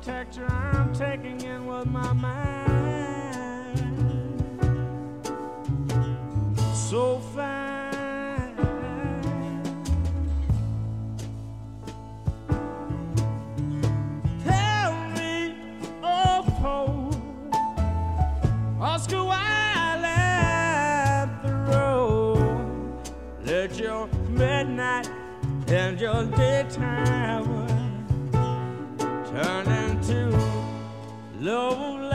architecture I'm taking in with my mind. So fine. Tell me, oh, Poe, Oscar Wilde at the road. Let your midnight and your daytime turn into love.